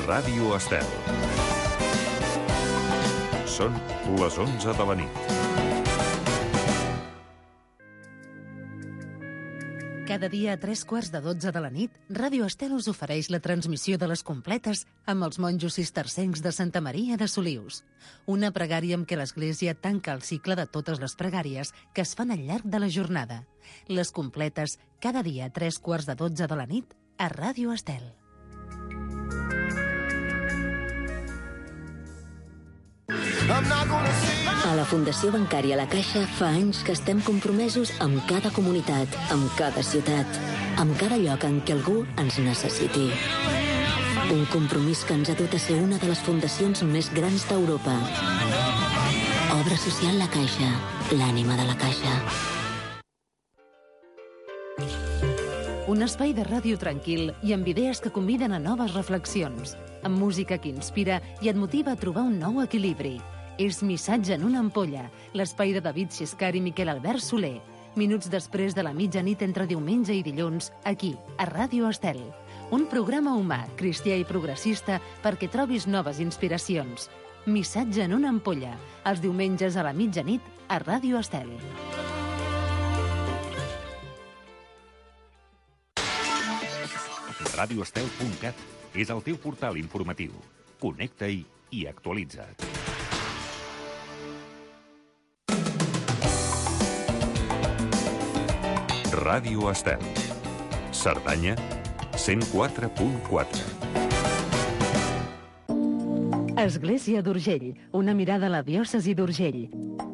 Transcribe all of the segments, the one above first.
Ràdio Estel. Són les 11 de la nit. Cada dia a 3:15 de la nit, Ràdio Estel us ofereix la transmissió de les completes amb els monjos cistercencs de Santa Maria de Solius. Una pregària amb què l'Església tanca el cicle de totes les pregàries que es fan al llarg de la jornada. Les completes, cada dia a 3:15 de la nit, a Ràdio Estel. A la Fundació Bancària La Caixa fa anys que estem compromesos amb cada comunitat, amb cada ciutat, amb cada lloc en què algú ens necessiti. Un compromís que ens ha dut a ser una de les fundacions més grans d'Europa. Obra social La Caixa, l'ànima de la Caixa. Un espai de ràdio tranquil i amb idees que conviden a noves reflexions, amb música que inspira i et motiva a trobar un nou equilibri. És Missatge en una ampolla, l'espai de David Xiscar i Miquel Albert Soler. Minuts després de la mitjanit entre diumenge i dilluns, aquí, a Ràdio Estel. Un programa humà, cristià i progressista perquè trobis noves inspiracions. Missatge en una ampolla, els diumenges a la mitjanit, a Ràdio Estel. radioestel.cat és el teu portal informatiu. Connecta-hi i actualitza't. Ràdio Estel. Cerdanya, 104.4. Església d'Urgell, una mirada a la diòcesi d'Urgell.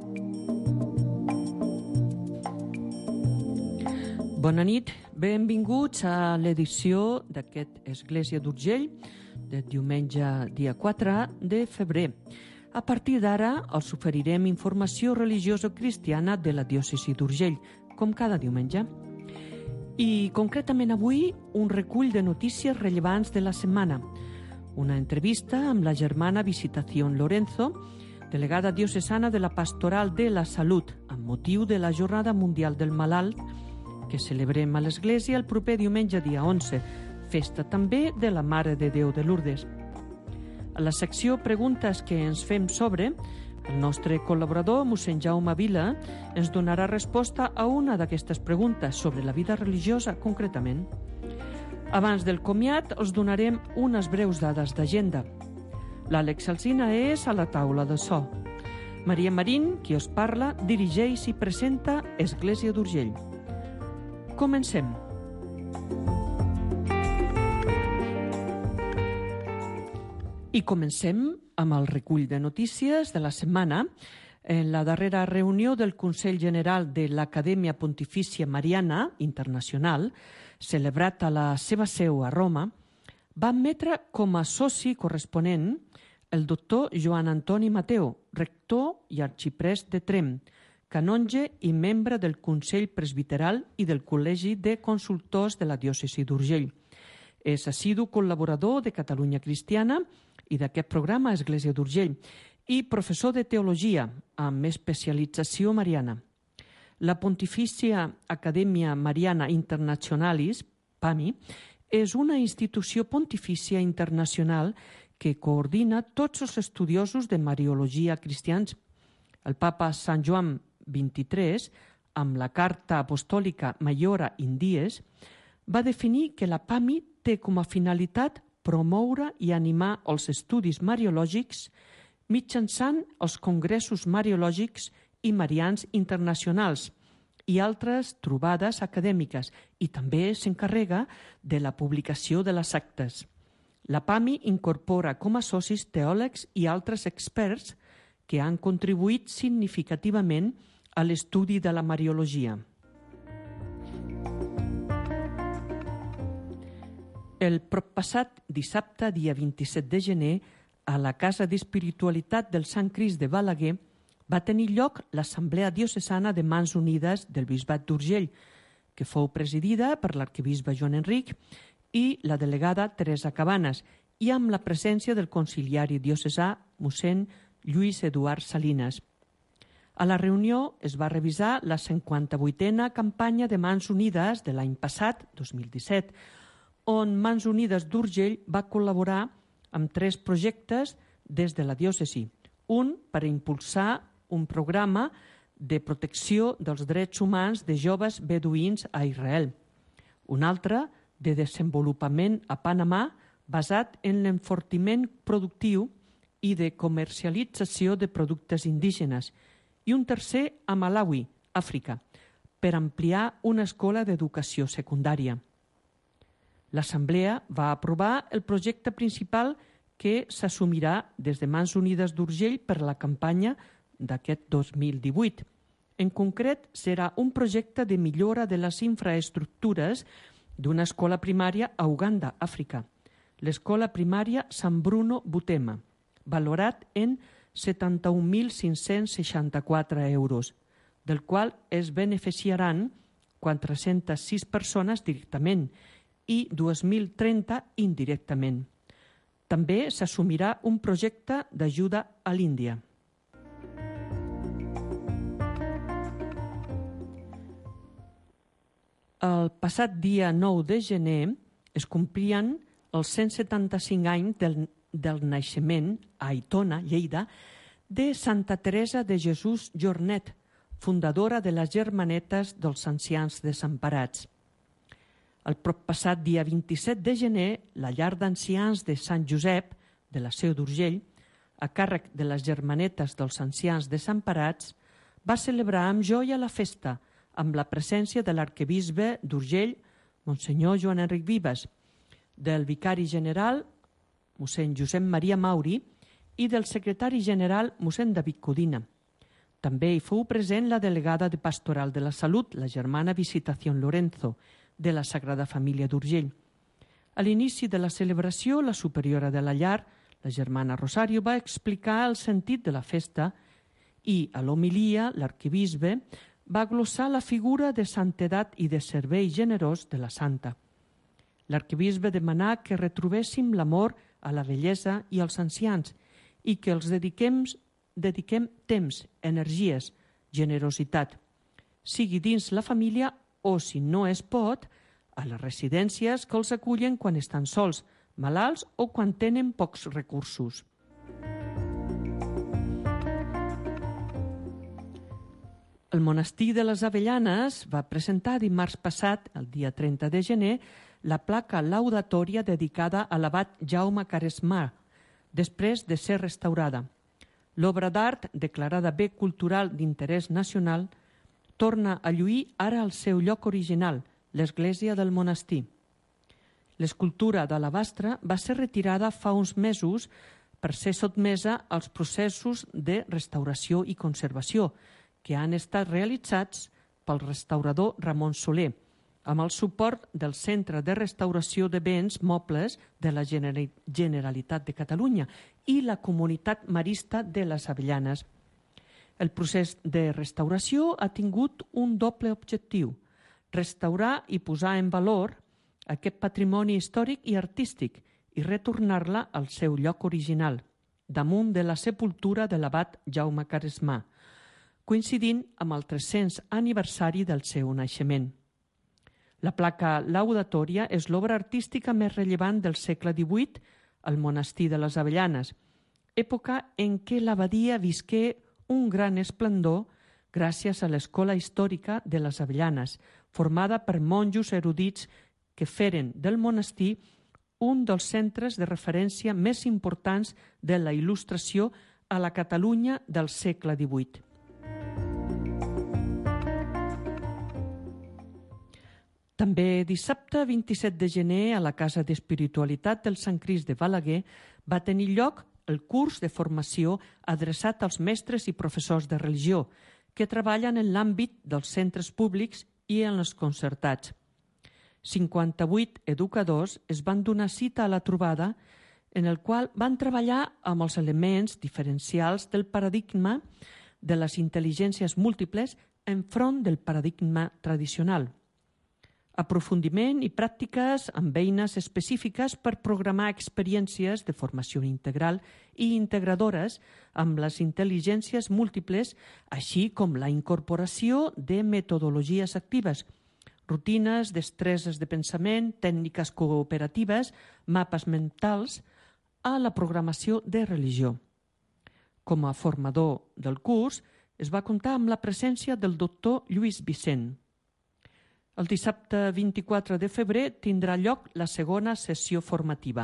Bona nit, benvinguts a l'edició d'aquest Església d'Urgell de diumenge dia 4 de febrer. A partir d'ara els oferirem informació religiosa cristiana de la diòcesi d'Urgell, com cada diumenge. I concretament avui un recull de notícies rellevants de la setmana. Una entrevista amb la germana Visitación Lorenzo, delegada diocesana de la Pastoral de la Salut, amb motiu de la Jornada Mundial del Malalt, que celebrem a l'Església el proper diumenge dia 11, festa també de la Mare de Déu de Lourdes. A la secció Preguntes que ens fem sobre, el nostre col·laborador, mossèn Jaume Vila, ens donarà resposta a una d'aquestes preguntes sobre la vida religiosa, concretament. Abans del comiat, us donarem unes breus dades d'agenda. L'Àlex Alsina és a la taula de so. Maria Marín, qui us parla, dirigeix i presenta Església d'Urgell. Comencem. I comencem amb el recull de notícies de la setmana. En la darrera reunió del Consell General de l'Acadèmia Pontifícia Mariana Internacional, celebrat a la seva seu a Roma, va admetre com a soci corresponent el doctor Joan Antoni Mateu, rector i arxiprest de Tremp, canonge i membre del Consell Presbiteral i del Col·legi de Consultors de la Diòcesi d'Urgell. És assidu col·laborador de Catalunya Cristiana i d'aquest programa Església d'Urgell i professor de Teologia amb especialització mariana. La Pontifícia Acadèmia Mariana Internationalis, PAMI, és una institució pontifícia internacional que coordina tots els estudiosos de Mariologia cristians. El papa Sant Joan XXIII, amb la Carta Apostòlica Maiora in Dies, va definir que la PAMI té com a finalitat promoure i animar els estudis mariològics mitjançant els congressos mariològics i marians internacionals i altres trobades acadèmiques, i també s'encarrega de la publicació de les actes. La PAMI incorpora com a socis teòlegs i altres experts que han contribuït significativament a l'estudi de la mariologia. El proppassat dissabte, dia 27 de gener, a la Casa d'Espiritualitat del Sant Crist de Balaguer, va tenir lloc l'Assemblea Diocesana de Mans Unides del Bisbat d'Urgell, que fou presidida per l'arquebisbe Joan Enric i la delegada Teresa Cabanes, i amb la presència del conciliari diocesà mossèn Lluís Eduard Salinas. A la reunió es va revisar la 58a campanya de Mans Unides de l'any passat, 2017, on Mans Unides d'Urgell va col·laborar amb 3 projectes des de la diòcesi. Un per impulsar un programa de protecció dels drets humans de joves beduïns a Israel. Un altre de desenvolupament a Panamà basat en l'enfortiment productiu i de comercialització de productes indígenes. I un tercer a Malawi, Àfrica, per ampliar una escola d'educació secundària. L'Assemblea va aprovar el projecte principal que s'assumirà des de Mans Unides d'Urgell per la campanya d'aquest 2018. En concret, serà un projecte de millora de les infraestructures d'una escola primària a Uganda, Àfrica. L'escola primària Sant Bruno Butema, valorat en 71.564 euros, del qual es beneficiaran 406 persones directament i 2.030 indirectament. També s'assumirà un projecte d'ajuda a l'Índia. El passat dia 9 de gener es complien els 175 anys del naixement a Aitona, Lleida, de Santa Teresa de Jesús Jornet, fundadora de les Germanetes dels Ancians Desemparats. El proppassat dia 27 de gener, la llar d'ancians de Sant Josep, de la Seu d'Urgell, a càrrec de les Germanetes dels Ancians Desemparats, va celebrar amb joia la festa, amb la presència de l'arquebisbe d'Urgell, Monsenyor Joan Enric Vives, del vicari general, mossèn Josep Maria Mauri, i del secretari general, mossèn David Codina. També hi fou present la delegada de Pastoral de la Salut, la germana Visitación Lorenzo, de la Sagrada Família d'Urgell. A l'inici de la celebració, la superiora de la llar, la germana Rosario, va explicar el sentit de la festa i, a l'homilia, l'arquebisbe va glossar la figura de santedat i de servei generós de la santa. L'arquebisbe demanà que retrobéssim l'amor a la bellesa i als ancians i que els dediquem temps, energies, generositat, sigui dins la família o, si no es pot, a les residències que els acullen quan estan sols, malalts o quan tenen pocs recursos. El monestir de les Avellanes va presentar dimarts passat, el dia 30 de gener, la placa laudatòria dedicada a l'abat Jaume Caresmar, després de ser restaurada. L'obra d'art, declarada bé cultural d'interès nacional, torna a lluir ara al seu lloc original, l'església del monestir. L'escultura d'alabastre va ser retirada fa uns mesos per ser sotmesa als processos de restauració i conservació, que han estat realitzats pel restaurador Ramon Soler, amb el suport del Centre de Restauració de Béns Mobles de la Generalitat de Catalunya i la Comunitat Marista de les Avellanes. El procés de restauració ha tingut un doble objectiu: restaurar i posar en valor aquest patrimoni històric i artístic i retornar-la al seu lloc original, damunt de la sepultura de l'abat Jaume Caresmar, coincidint amb el 300 aniversari del seu naixement. La placa laudatòria és l'obra artística més rellevant del segle XVIII al monestir de les Avellanes, època en què l'abadia visqué un gran esplendor gràcies a l'escola històrica de les Avellanes, formada per monjos erudits que feren del monestir un dels centres de referència més importants de la il·lustració a la Catalunya del segle XVIII. També dissabte 27 de gener a la Casa d'Espiritualitat del Sant Crist de Balaguer va tenir lloc el curs de formació adreçat als mestres i professors de religió que treballen en l'àmbit dels centres públics i en els concertats. 58 educadors es van donar cita a la trobada en el qual van treballar amb els elements diferencials del paradigma de les intel·ligències múltiples enfront del paradigma tradicional. Aprofundiment i pràctiques amb eines específiques per programar experiències de formació integral i integradores amb les intel·ligències múltiples, així com la incorporació de metodologies actives, rutines, destreses de pensament, tècniques cooperatives, mapes mentals, a la programació de religió. Com a formador del curs, es va comptar amb la presència del doctor Lluís Vicent. El dissabte 24 de febrer tindrà lloc la segona sessió formativa.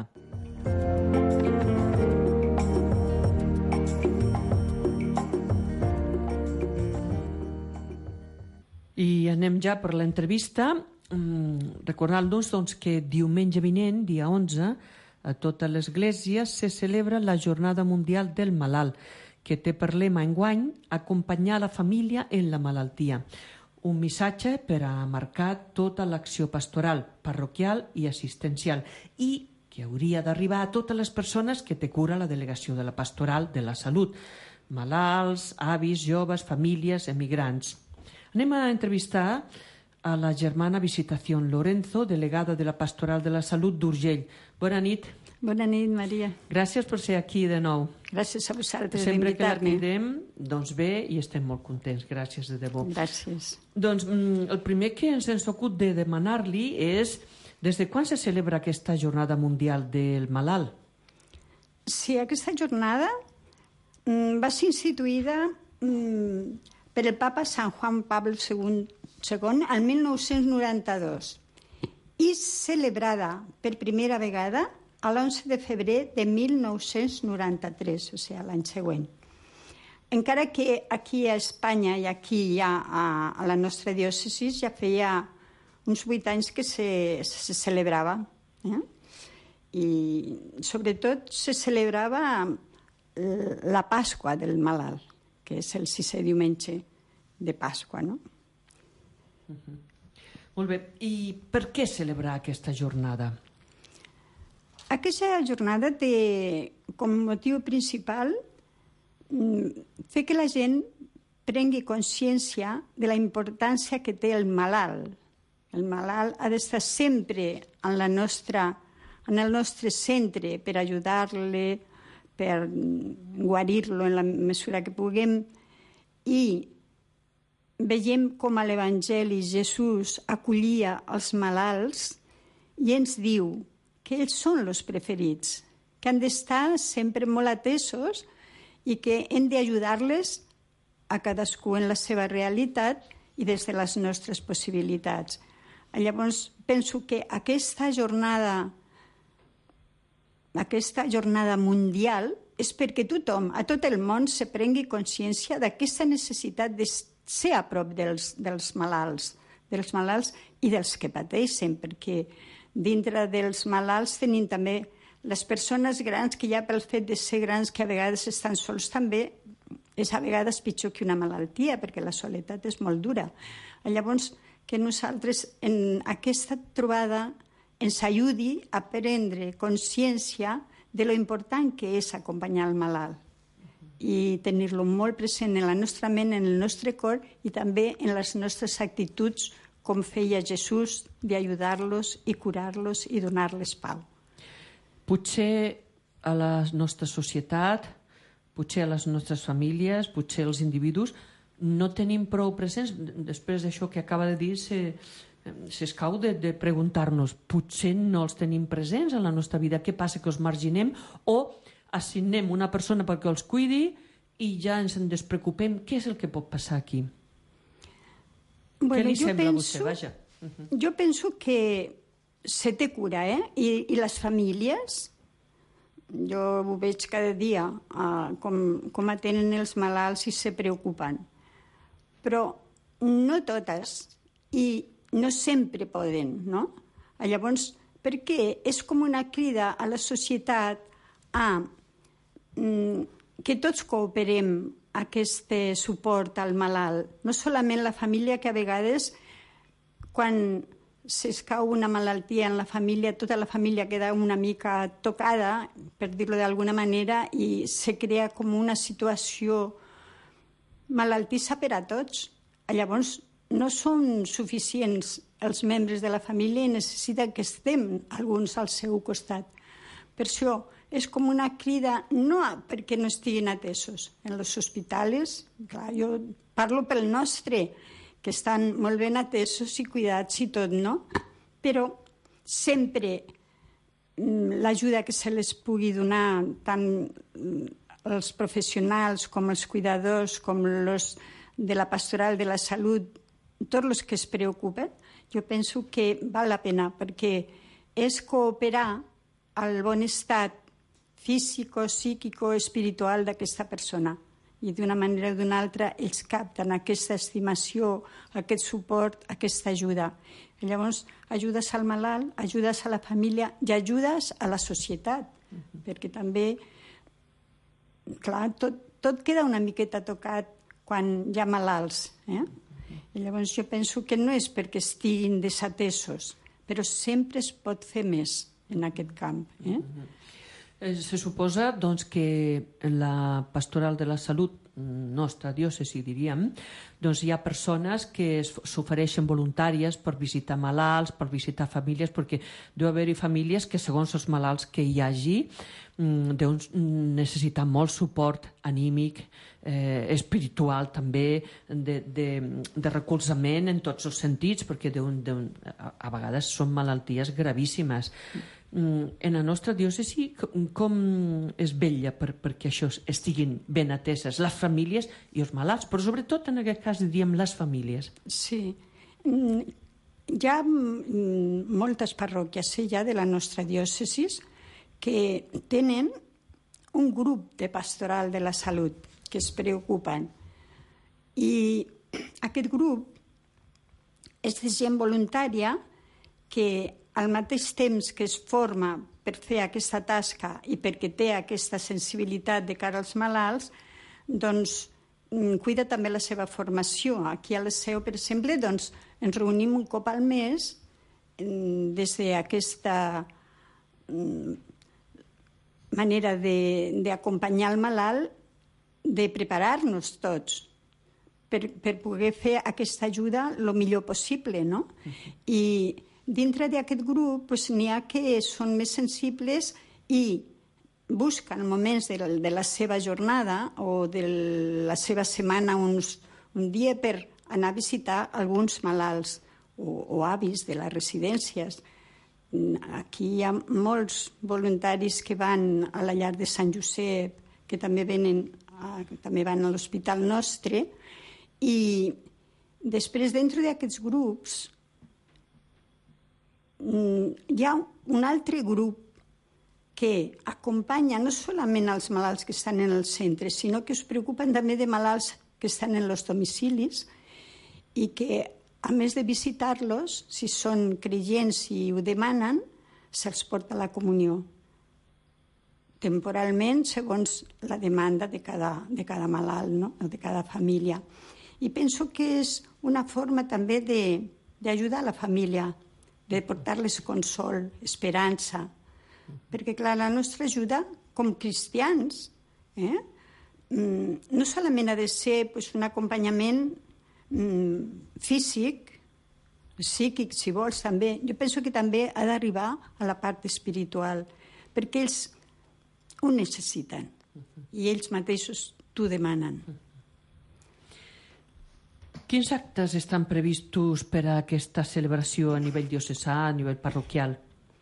I anem ja per l'entrevista, recordant-nos que diumenge vinent, dia 11, a tota l'Església se celebra la Jornada Mundial del Malalt, que té per lema enguany acompanyar la família en la malaltia. Un missatge per a marcar tota l'acció pastoral, parroquial i assistencial i que hauria d'arribar a totes les persones que té cura la delegació de la Pastoral de la Salut, malalts, avis, joves, famílies, emigrants. Anem a entrevistar a la germana Visitación Lorenzo, delegada de la Pastoral de la Salut d'Urgell. Bona nit. Bona nit, Maria. Gràcies per ser aquí de nou. Gràcies a vosaltres Sempre que la d'invitar-me. cridem, doncs ve i estem molt contents. Gràcies, de debò. Gràcies. Doncs el primer que ens ocut de demanar-li és des de quan se celebra aquesta Jornada Mundial del Malalt? Sí, aquesta jornada va ser instituïda per el papa Sant Juan Pablo II al 1992 i celebrada per primera vegada l'11 de febrer de 1993, o sigui, l'any següent. Encara que aquí a Espanya i aquí ja a la nostra diòcesi ja feia uns 8 anys que se celebrava. I sobretot se celebrava la Pasqua del malalt, que és el 6è diumenge de Pasqua, no? Molt bé. I per què celebrar aquesta jornada? Aquesta jornada té com a motiu principal fer que la gent prengui consciència de la importància que té el malalt. El malalt ha d'estar sempre en el nostre centre per ajudar-lo, per guarir-lo en la mesura que puguem. I veiem com a l'Evangeli Jesús acollia els malalts i ens diu que ells són els preferits, que han d'estar sempre molt atesos i que hem d'ajudar-les a cadascú en la seva realitat i des de les nostres possibilitats. Llavors, penso que aquesta jornada mundial és perquè tothom, a tot el món, se prengui consciència d'aquesta necessitat de ser a prop dels malalts i dels que pateixen, perquè dintre dels malalts tenim també les persones grans, que ja pel fet de ser grans, que a vegades estan sols també, és a vegades pitjor que una malaltia, perquè la soledat és molt dura. Llavors, que nosaltres en aquesta trobada ens ajudi a prendre consciència de lo important que és acompanyar el malalt i tenir-lo molt present en la nostra ment, en el nostre cor i també en les nostres actituds, com feia Jesús, d'ajudar-los i curar-los i donar-los pau. Potser a la nostra societat, potser a les nostres famílies, potser als individus, no tenim prou presents, després d'això que acaba de dir, s'escau de preguntar-nos, potser no els tenim presents en la nostra vida, què passa, que els marginem o assignem una persona perquè els cuidi i ja ens en despreocupem? Què és el que pot passar aquí? Què li sembla a vostè? Vaja. Jo penso que se té cura, I les famílies, jo ho veig cada dia, com atenen els malalts i se preocupen. Però no totes, i no sempre poden, no? Llavors, perquè és com una crida a la societat que tots cooperem aquest suport al malalt, no solament la família, que a vegades quan s'escau una malaltia en la família, tota la família queda una mica tocada, per dir-ho d'alguna manera, i se crea com una situació malaltissa per a tots. Llavors, no són suficients els membres de la família i necessiten que estem alguns al seu costat. Per això és com una crida, no perquè no estiguin atesos. En els hospitals, clar, jo parlo pel nostre, que estan molt ben atesos i cuidats i tot, no? Però sempre l'ajuda que se les pugui donar tant els professionals com els cuidadors, com els de la pastoral de la salut, tots els que es preocupen, jo penso que val la pena, perquè és cooperar al bon estat físic, psíquic, espiritual d'aquesta persona. I d'una manera o d'una altra ells capten aquesta estimació, aquest suport, aquesta ajuda. I llavors ajudes al malalt, ajudes a la família i ajudes a la societat, perquè també, clar, tot queda una miqueta tocat quan hi ha malalts. I llavors jo penso que no és perquè estiguin desatesos, però sempre es pot fer més en aquest camp. Se suposa doncs, que la pastoral de la salut, nostra diòcesi, diríem, doncs hi ha persones que s'ofereixen voluntàries per visitar malalts, per visitar famílies, perquè deu haver-hi famílies que, segons els malalts que hi hagi, deuen necessitar molt suport anímic, espiritual també, de recolzament en tots els sentits, perquè a vegades són malalties gravíssimes. En la nostra diòcesi, com es vetlla perquè això estiguin ben ateses les famílies i els malalts, però sobretot en aquest cas diríem les famílies? Sí, hi ha moltes parròquies ja de la nostra diòcesi que tenen un grup de pastoral de la salut que es preocupen, i aquest grup és de gent voluntària que al mateix temps que es forma per fer aquesta tasca i perquè té aquesta sensibilitat de cara als malalts, doncs cuida també la seva formació. Aquí a l'Esseu, per exemple, doncs, ens reunim un cop al mes des d'aquesta manera d'acompanyar el malalt, de preparar-nos tots per poder fer aquesta ajuda el millor possible, no? I dintre d'aquest grup n'hi ha que són més sensibles i busquen moments de la seva jornada o de la seva setmana un dia per anar a visitar alguns malalts o avis de les residències. Aquí hi ha molts voluntaris que van a la llar de Sant Josep, que també van a l'hospital nostre, i després, dintre d'aquests grups, hi ha un altre grup que acompanya no solament els malalts que estan en els centres, sinó que es preocupen també de malalts que estan en els domicilis i que, a més de visitar-los, si són creients i ho demanen, se'ls porta a la comunió, temporalment, segons la demanda de cada malalt, no? O de cada família. I penso que és una forma també d'ajudar a la família, de portar-les consol, esperança, perquè, clar, la nostra ajuda com cristians no solament ha de ser un acompanyament físic, psíquic, si vols, també. Jo penso que també ha d'arribar a la part espiritual, perquè ells ho necessiten i ells mateixos t'ho demanen. Quins actes estan previstos per a aquesta celebració a nivell diocesà, a nivell parroquial?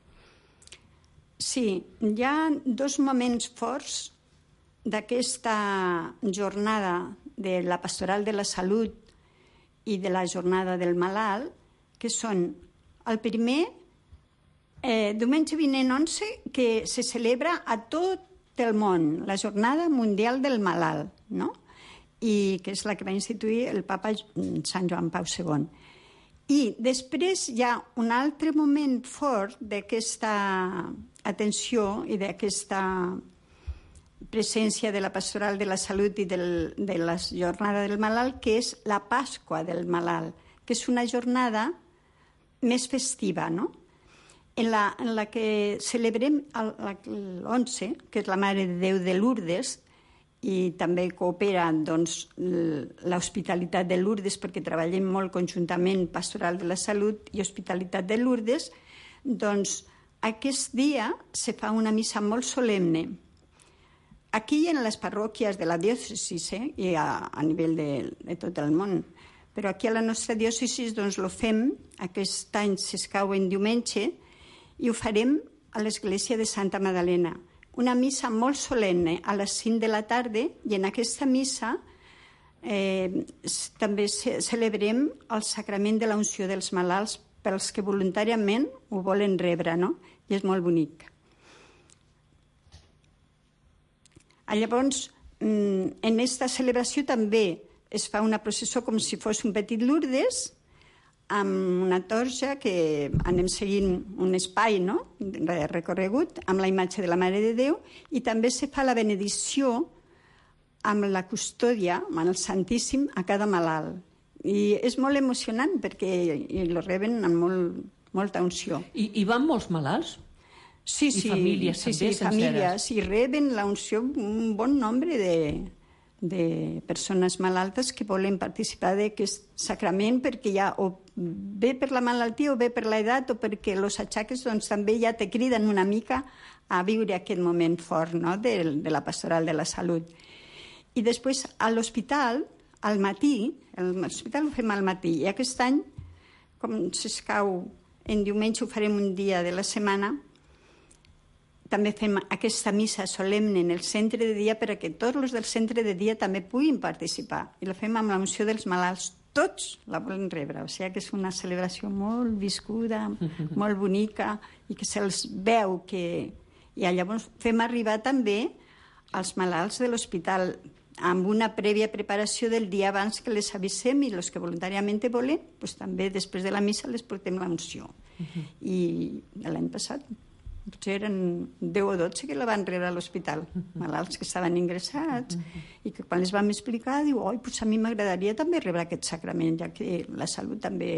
Sí, hi ha dos moments forts d'aquesta jornada de la pastoral de la salut i de la jornada del malalt, que són el primer, diumenge vinent 11, que se celebra a tot el món, la Jornada Mundial del Malalt, no? I que és la que va instituir el papa Sant Joan Pau II. I després hi ha un altre moment fort d'aquesta atenció i d'aquesta presència de la pastoral de la salut i de la jornada del malalt, que és la Pasqua del malalt, que és una jornada més festiva, no? En la que celebrem l'11, que és la Mare de Déu de Lourdes, i també coopera l'Hospitalitat de Lourdes, perquè treballem molt conjuntament Pastoral de la Salut i Hospitalitat de Lourdes, doncs aquest dia se fa una missa molt solemne. Aquí en les parròquies de la diòcesi i a nivell de tot el món, però aquí a la nostra diòcesi doncs lo fem, aquest any s'escau en diumenge, i ho farem a l'església de Santa Madalena. Una missa molt solemne a les 5 de la tarda, i en aquesta missa també celebrem el sacrament de la unció dels malalts pels que voluntàriament ho volen rebre, no? I és molt bonic. Llavors, en aquesta celebració també es fa una processó com si fos un petit Lourdes, amb una torxa que anem seguint un espai, no?, recorregut amb la imatge de la Mare de Déu, i també se fa la benedicció amb la custòdia, amb el Santíssim, a cada malalt. I és molt emocionant perquè el reben amb molta unció. I van molts malalts? Sí, I famílies també senceres? Famílies, i reben la unció un bon nombre de persones malaltes que volen participar d'aquest sacrament perquè ja o bé per la malaltia o bé per l'edat o perquè els atxaques doncs, també ja te criden una mica a viure aquest moment fort, no?, de la pastoral de la salut. I després a l'hospital, al matí, l'hospital ho fem al matí, i aquest any, com s'escau en diumenge, ho farem un dia de la setmana, també fem aquesta missa solemne en el centre de dia perquè tots els del centre de dia també puguin participar. I la fem amb la unció dels malalts. Tots la volen rebre. O sigui que és una celebració molt viscuda, molt bonica, i que se'ls veu que... I llavors fem arribar també als malalts de l'hospital amb una prèvia preparació del dia abans que les avisem, i els que voluntàriament volen, doncs també després de la missa les portem la unció. I l'any passat potser eren 10 o 12 que la van rebre a l'hospital, malalts que estaven ingressats, i que quan les vam explicar, diu, oi, doncs a mi m'agradaria també rebre aquest sacrament, ja que la salut també...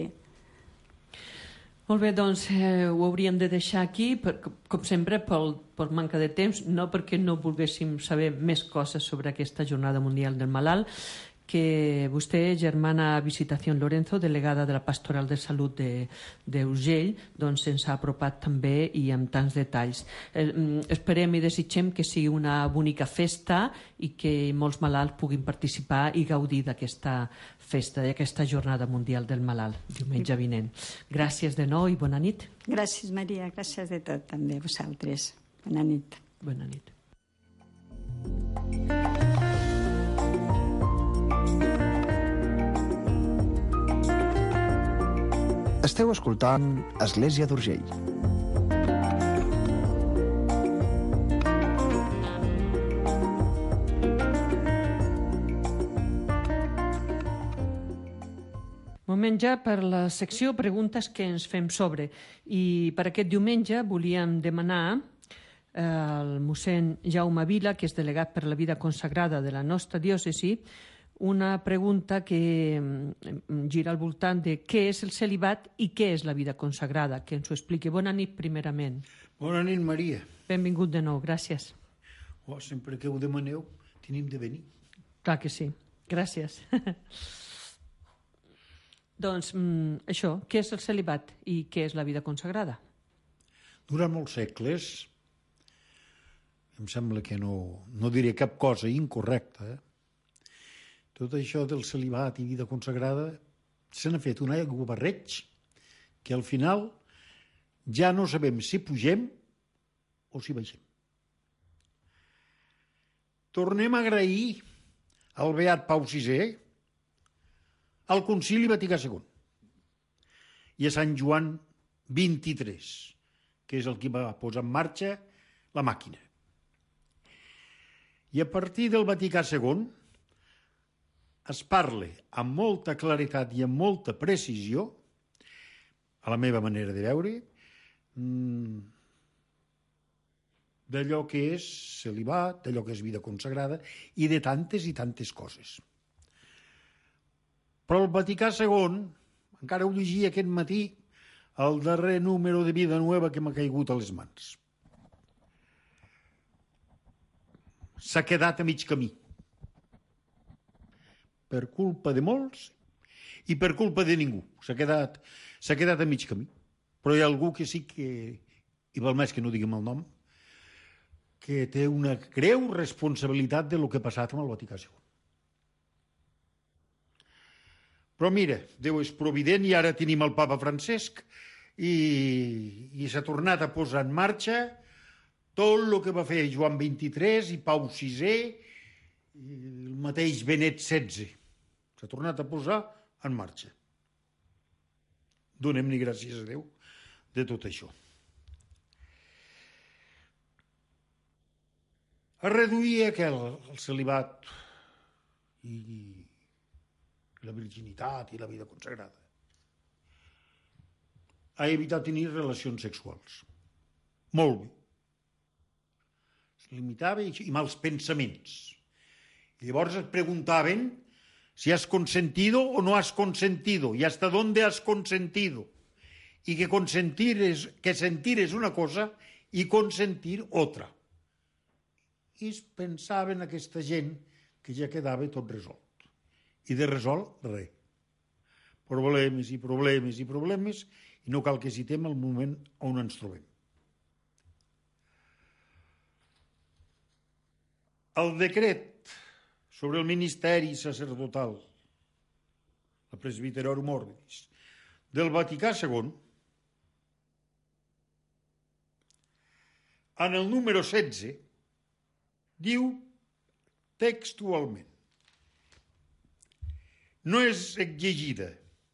Molt bé, doncs ho hauríem de deixar aquí, com sempre, per manca de temps, no perquè no volguéssim saber més coses sobre aquesta Jornada Mundial del Malalt, que vostè, Germana Visitación Lorenzo, delegada de la Pastoral de Salut d'Urgell, doncs ens ha apropat també i amb tants detalls. Esperem i desitgem que sigui una bonica festa i que molts malalts puguin participar i gaudir d'aquesta festa, d'aquesta Jornada Mundial del Malalt, diumenge vinent. Gràcies de nou i bona nit. Gràcies, Maria, gràcies de tot també a vosaltres. Bona nit. Bona nit. Esteu escoltant Església d'Urgell. Moment ja per la secció Preguntes que ens fem sobre. I per aquest diumenge volíem demanar al mossèn Jaume Vila, que és delegat per la vida consagrada de la nostra diòcesi, una pregunta que gira al voltant de què és el celibat i què és la vida consagrada, que ens ho expliqui. Bona nit, primerament. Bona nit, Maria. Benvingut de nou, gràcies. Sempre que ho demaneu, tenim de venir. Clar que sí. Gràcies. Doncs això, què és el celibat i què és la vida consagrada? Durant molts segles, em sembla que no diré cap cosa incorrecta, tot això del celibat i vida consagrada se n'ha fet un aiguabarreig que al final ja no sabem si pugem o si baixem. Tornem a agrair al beat Pau VI, al Concili Vaticà II i a Sant Joan XXIII, que és el que va posar en marxa la màquina. I a partir del Vaticà II es parla amb molta claretat i amb molta precisió, a la meva manera de veure, d'allò que és celibat, d'allò que és vida consagrada i de tantes i tantes coses. Però el Vaticà II, encara ho llegia aquest matí, el darrer número de Vida Nueva que m'ha caigut a les mans. S'ha quedat a mig camí. Per culpa de molts i per culpa de ningú. S'ha quedat a mig camí. Però hi ha algú que sí que, i val més que no diguem el nom, que té una greu responsabilitat de lo que ha passat amb el Vaticà II. Però mira, Déu és provident i ara tenim el papa Francesc i s'ha tornat a posar en marxa tot el que va fer Joan XXIII i Pau VI i el mateix Benet XVI. S'ha tornat a posar en marxa. Donem-li gràcies a Déu de tot això. A reduir el celibat i la virginitat i la vida consagrada. A evitar tenir relacions sexuals. Molt bé. Es limitava i mals pensaments. I llavors es preguntaven si has consentido o no has consentido y hasta dónde has consentido. Y que sentir es una cosa y consentir otra. I es pensaven aquesta gent que ja quedava tot resolt. I de resolt, res. Problemes i problemes i problemes, i no cal que citem el moment on ens trobem. El decret sobre el ministeri sacerdotal, la Presbyterorum Ordinis, del Vaticà II, en el número 16, diu textualment: no és exigida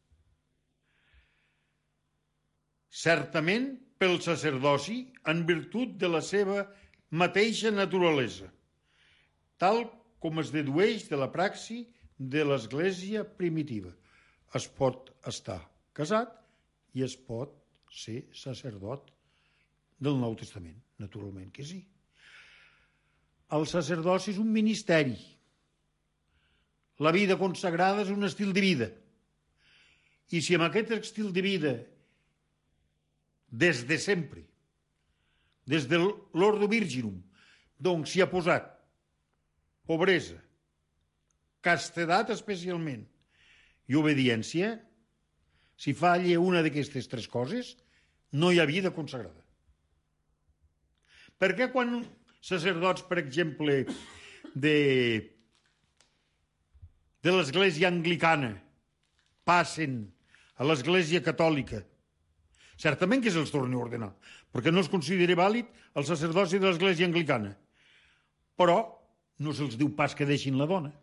certament pel sacerdoci en virtut de la seva mateixa naturalesa, tal com es dedueix de la praxi de l'Església primitiva. Es pot estar casat i es pot ser sacerdot del Nou Testament, naturalment que sí. El sacerdoci és un ministeri. La vida consagrada és un estil de vida. I si amb aquest estil de vida, des de sempre, des de l'Ordo Virginum, doncs s'hi ha posat pobresa, castedat especialment i obediència, si falla una d'aquestes tres coses, no hi ha vida consagrada. Perquè quan sacerdots, per exemple, de l'Església anglicana passen a l'Església catòlica, certament que se'ls torni a ordenar, perquè no es considera vàlid el sacerdoci de l'Església anglicana, però no se'ls diu pas que deixin la dona.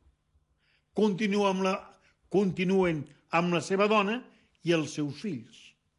Continuen amb la seva dona i els seus fills.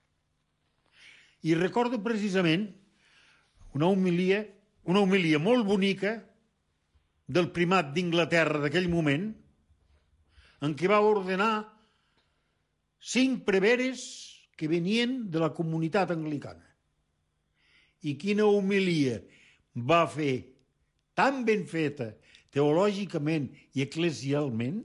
I recordo precisament una homilia molt bonica del primat d'Inglaterra d'aquell moment, en què va ordenar 5 preveres que venien de la comunitat anglicana. I quina homilia va fer, tan ben feta, teològicament i eclesialment,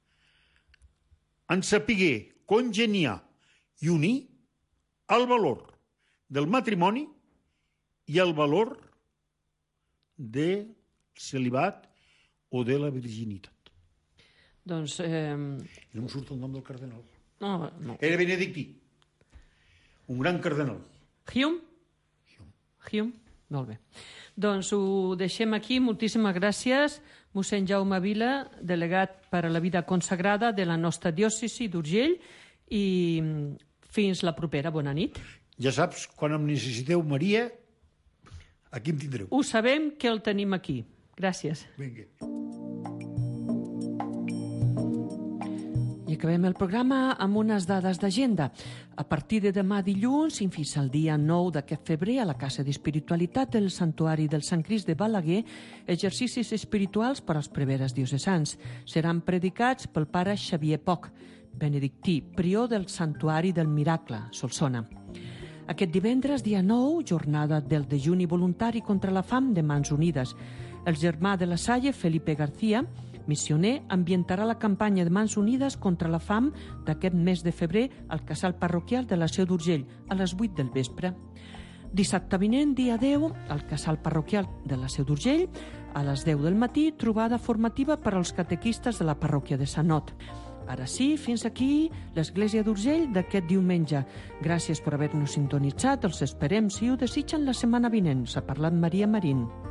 en saber congeniar i unir el valor del matrimoni i el valor del celibat o de la virginitat. Doncs... No em surt el nom del cardenal. No. Era benedictí. Un gran cardenal. Hume? Molt bé. Doncs ho deixem aquí. Moltíssimes gràcies, mossèn Jaume Vila, delegat per a la vida consagrada de la nostra diòcesi d'Urgell, i fins la propera. Bona nit. Ja saps, quan em necessiteu, Maria, aquí em tindreu. Ho sabem que el tenim aquí. Gràcies. Vinga. I acabem el programa amb unes dades d'agenda. A partir de demà dilluns i fins al dia 9 d'aquest febrer, a la Casa d'Espiritualitat del Santuari del Sant Crist de Balaguer, exercicis espirituals per als preveres diocesans. Seran predicats pel pare Xavier Poch, benedictí, prior del Santuari del Miracle, Solsona. Aquest divendres, dia 9, jornada del dejuni voluntari contra la fam de Mans Unides. El germà de la Salle, Felipe García, missioner, ambientarà la campanya de Mans Unides contra la fam d'aquest mes de febrer al casal parroquial de la Seu d'Urgell a les 8 del vespre. Dissabte vinent, dia 10, al casal parroquial de la Seu d'Urgell, a les 10 del matí, trobada formativa per als catequistes de la parròquia de Sant Ot. Ara sí, fins aquí l'Església d'Urgell d'aquest diumenge. Gràcies per haver-nos sintonitzat, els esperem si ho desitgen la setmana vinent. S'ha parlat Maria Marín.